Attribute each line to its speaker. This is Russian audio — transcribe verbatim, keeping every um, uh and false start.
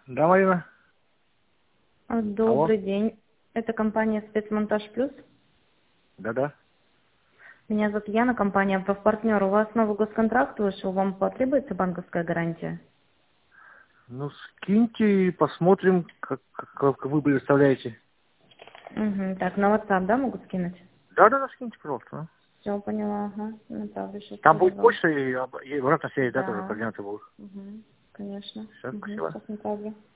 Speaker 1: Да, Марина?
Speaker 2: Добрый
Speaker 1: Алло?
Speaker 2: день. Это компания «Спецмонтаж Плюс».
Speaker 1: Да-да.
Speaker 2: Меня зовут Яна, компания «Правпартнер». У вас новый госконтракт вышел, вам потребуется банковская гарантия?
Speaker 1: Ну, скиньте и посмотрим, как, как, как вы представляете.
Speaker 2: Угу. Так, на WhatsApp, да, могу скинуть?
Speaker 1: Да-да-да, скиньте, пожалуйста.
Speaker 2: Все, поняла, ага. Направлю сейчас
Speaker 1: Там будет
Speaker 2: перевод.
Speaker 1: почта и, об- и обратная связь, да, тоже
Speaker 2: Да.
Speaker 1: координаты будут.
Speaker 2: Угу. Конечно.
Speaker 1: Все,
Speaker 2: Угу.
Speaker 1: спасибо.
Speaker 2: Сейчас направлю.